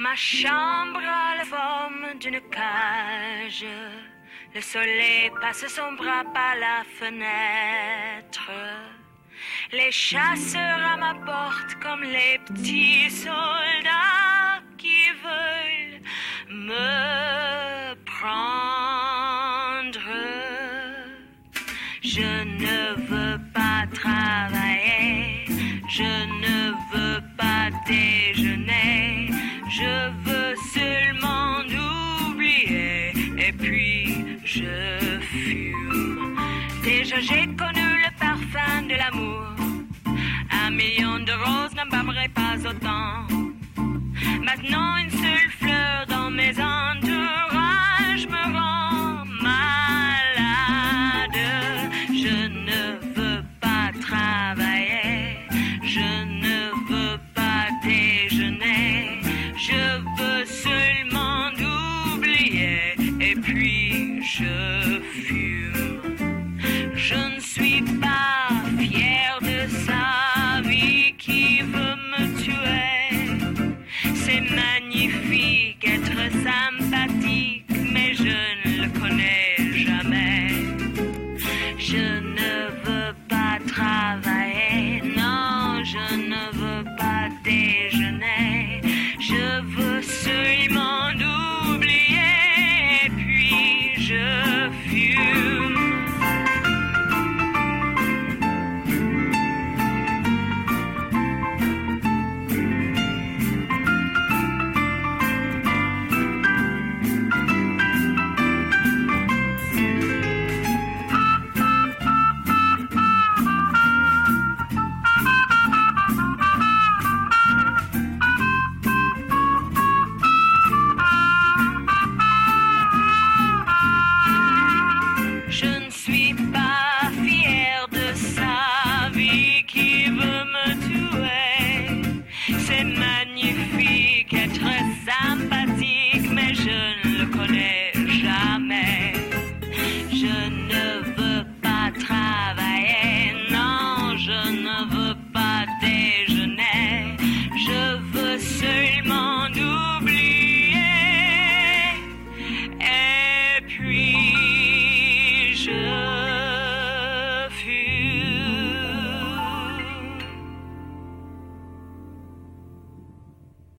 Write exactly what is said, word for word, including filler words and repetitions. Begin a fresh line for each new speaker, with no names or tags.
Ma chambre a la forme d'une cage. Le soleil passe son bras par la fenêtre. Les chasseurs à ma porte comme les petits soldats qui veulent me prendre. Je ne veux pas travailler, je ne veux pas déjeuner, je veux seulement oublier et puis je fume. Déjà j'ai connu le parfum de l'amour, un million de roses n'embaumerait pas autant. Maintenant une seule fleur dans mes entourages me rend malade. Je ne veux pas travailler, je ne veux pas déjeuner, je veux seulement oublier et puis je fume. Je ne suis pas fière de sa vie qui veut me tuer. C'est magnifique être sympathique, mais je ne le connais jamais. Je ne veux pas travailler, non, je ne veux pas déjeuner. Je veux seulement oublier, et puis je fume. Magnifique être sympathique, mais je ne le connais jamais. Je ne veux